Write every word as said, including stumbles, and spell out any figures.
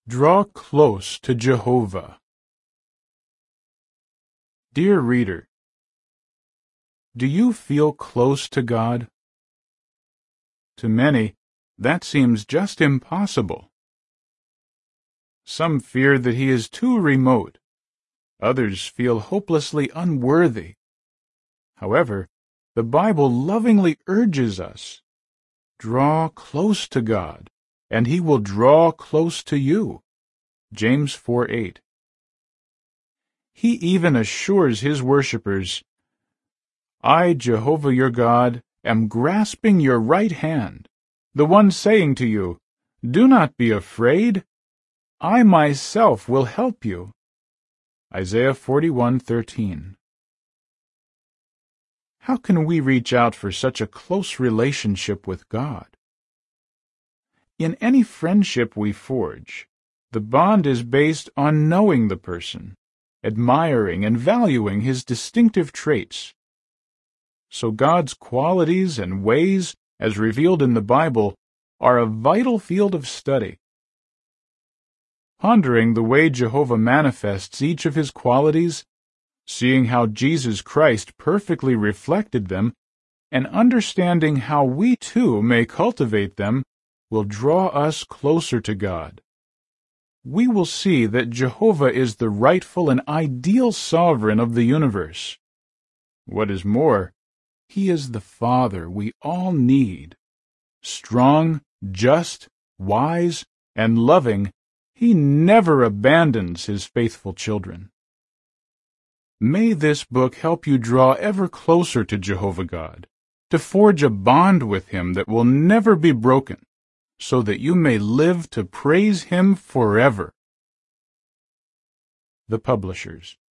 Draw close to Jehovah. Dear reader, do you feel close to God? To many, that seems just impossible. Some fear that he is too remote. Others feel hopelessly unworthy. However, the Bible lovingly urges us, draw close to God, and he will draw close to you. James four eight. He even assures his worshippers, I, Jehovah your God, am grasping your right hand, the one saying to you, do not be afraid. I myself will help you. Isaiah forty-one thirteen. How can we reach out for such a close relationship with God? In any friendship we forge, the bond is based on knowing the person, admiring and valuing his distinctive traits. So God's qualities and ways, as revealed in the Bible, are a vital field of study. Pondering the way Jehovah manifests each of his qualities, seeing how Jesus Christ perfectly reflected them, and understanding how we too may cultivate them, will draw us closer to God. We will see that Jehovah is the rightful and ideal sovereign of the universe. What is more, he is the Father we all need. Strong, just, wise, and loving, he never abandons his faithful children. May this book help you draw ever closer to Jehovah God, to forge a bond with him that will never be broken, so that you may live to praise him forever. The Publishers.